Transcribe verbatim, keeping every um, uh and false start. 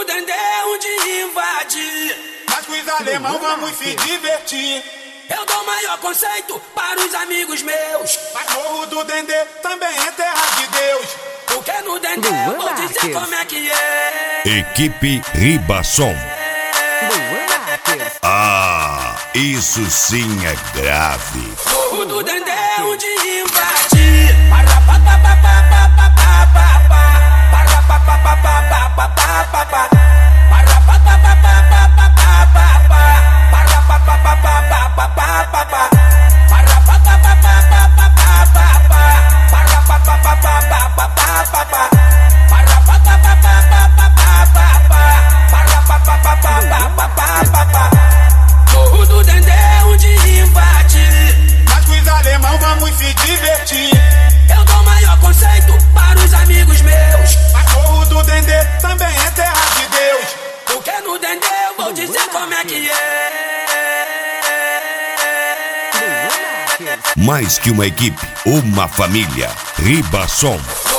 do Dendê um dia invadir. Mas com os alemão vamos se divertir. Eu dou maior conceito para os amigos meus. Mas Morro do Dendê também é terra de Deus. Porque no Dendê eu vou dizer como é que é. Equipe Ribassom. Ah, isso sim é grave. Morro do Dendê um dia invadir. Morro do Dendê um dia invadir. Mas com os alemão vamos se divertir. Eu dou maior conceito para os amigos meus. Mas Morro do Dendê também é terra de Deus. Porque no Dendê eu vou dizer como é que é. Mais que uma equipe, uma família. Ribassom.